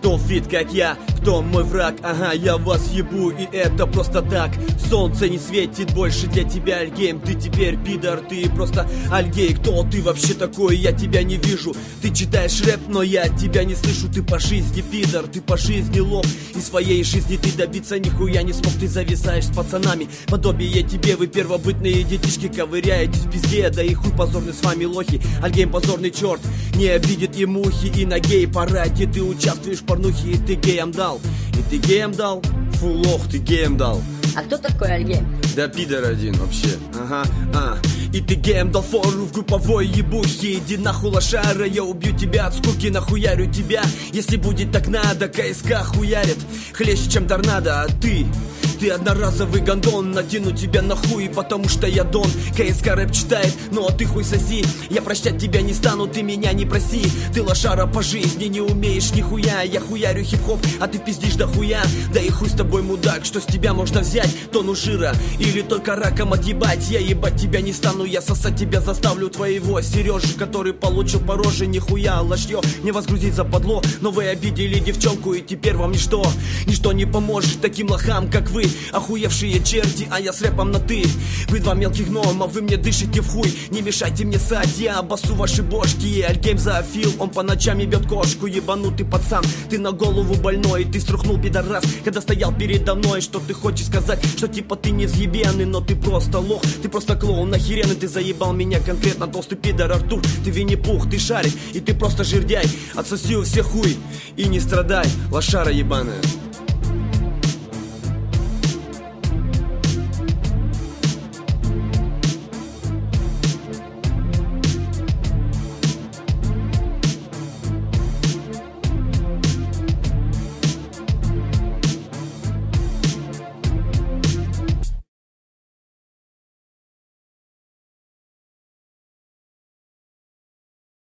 Кто фит, как я, кто мой враг? Ага, я вас ебу, и это просто так. Солнце не светит больше для тебя, Альгейм. Ты теперь пидор, ты просто Альгей. Кто ты вообще такой? Я тебя не вижу. Ты читаешь рэп, но я тебя не слышу. Ты по жизни пидор, ты по жизни лох. И своей жизни ты добиться нихуя не смог. Ты зависаешь с пацанами, подобие тебе. Вы первобытные детишки, ковыряетесь в пизде. Да и хуй позорный с вами лохи. Альгейм позорный черт, не обидит и мухи. И на гей-параде ты участвуешь в порнухе. И ты геям дал, и ты геям дал. Фу, лох, ты геям дал. А кто такой Альгейм? Да пидор один вообще. Ага, И ты геям дал фору в групповой ебухе. Иди нахуй, лошара, я убью тебя от скуки. Нахуярю тебя, если будет так надо. КСК хуярит хлеще, чем торнадо. А ты одноразовый гондон. Надену тебя нахуй, потому что я дон. КСК рэп читает, ну а ты хуй соси. Я прощать тебя не стану, ты меня не проси. Ты лошара по жизни, не умеешь нихуя. Я хуярю хип-хоп, а ты пиздишь до хуя. Да и хуй с тобой, мудак, что с тебя можно взять? Тонну жира или только раком отъебать? Я ебать тебя не стану, я сосать тебя заставлю. Твоего Сережи, который получил по роже. Нихуя ложье не возгрузить западло. Но вы обидели девчонку, и теперь вам ничто не поможет таким лохам, как вы. Охуевшие черти, а я с рэпом на ты. Вы два мелких гнома, вы мне дышите в хуй. Не мешайте мне ссать, я обоссу ваши бошки. Альгейм зоофил, он по ночам ебет кошку. Ебанутый пацан, ты на голову больной. Ты струхнул, пидорас, когда стоял передо мной. Что ты хочешь сказать, что типа ты не взъебенный? Но ты просто лох, ты просто клоун охеренный. Ты заебал меня конкретно, толстый пидор Артур. Ты Винни-Пух, ты шарик, и ты просто жердяй. Отсоси у всех хуй и не страдай, лошара ебаная.